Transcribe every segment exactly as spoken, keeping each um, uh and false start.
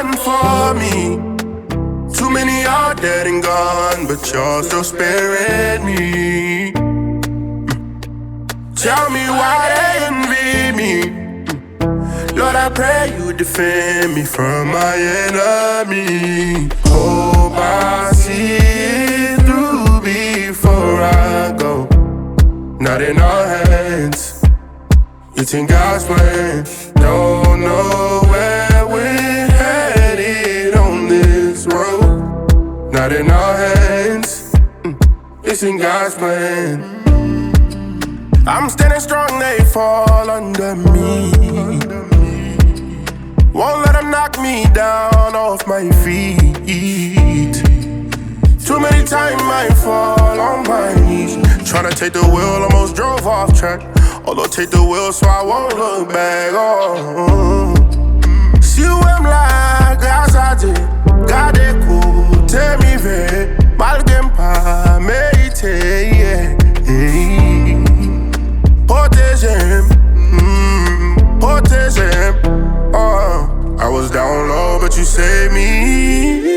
done for me. Too many are dead and gone, but you're still sparing me. Tell me why they envy me. Lord, I pray you defend me from my enemy. Hope I see it through before I go. Not in our hands, it's in God's plan. Don't know where we're headed on this road. Not in our hands, it's in God's plan. I'm standing strong, they fall under me. Won't let them knock me down off my feet. Too many times I fall on my knees. Tryna take the wheel, almost drove off track. Although take the wheel so I won't look back. Oh, si ouem la grâce à Dieu, gardez côté mi ve, malgré pas mérité. Yeah. Protégez, mm, protégez. Oh, I was down low, but you saved me.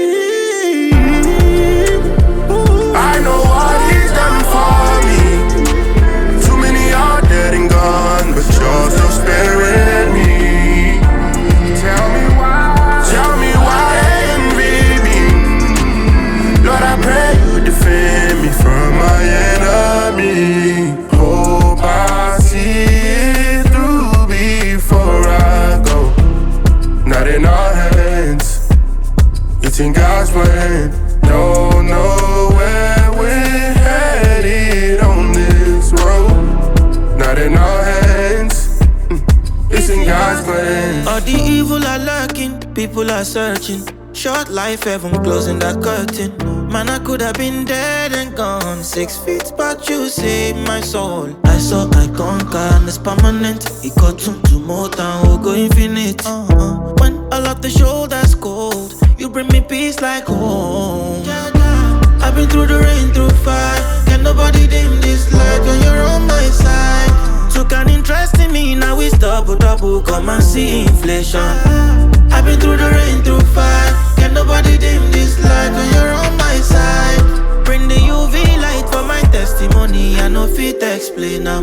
I know what he's done for me. Too many are dead and gone, but you're still sparing me. Tell me why, tell me why they envy me. Lord, I pray you defend me from my enemy. Hope I see it through before I go. Not in our hands, it's in God's plan. Don't know where we're headed on this road. Not in our hands, it's in God's plan. All the evil are lurking, people are searching. Short life, heaven closing that curtain. Man, I could have been dead and gone. Six feet, but you saved my soul. I saw I conquer and it's permanent. It got to, to more than we'll go infinite. uh-huh. When all of the shoulders cold, you bring me peace like home. I've been through the rain, through fire. Can nobody dim this light when you're on my side? Took an interest in me, now it's double, double. Come and see inflation. I've been through the rain, through fire. Can nobody dim this light when you're on my side? Bring the U V light for my testimony. I know fit to explain now.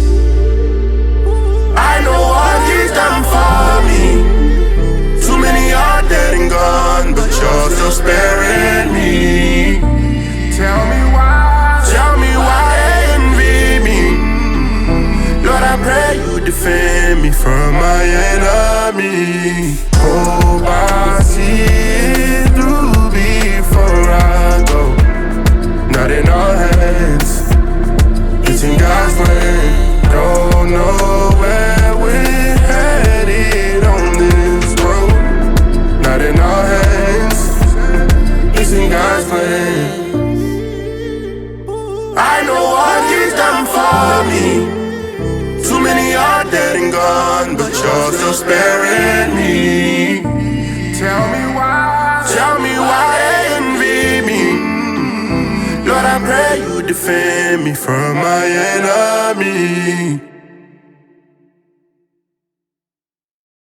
I know what he's done for me. Too many are dead and gone, but you're still sparing me. Tell me why, tell me why they envy me. Lord, I pray you defend me from my enemy. Hope I see it through before I go. Not in our hands, it's in God's plan. Don't know where we're headed on this road. Not in our hands, it's in God's plan. I know what he's done for me. Too many are dead and gone, but you're still sparing me. Tell me why, tell me why they envy me. Lord, I pray you defend me from my enemy.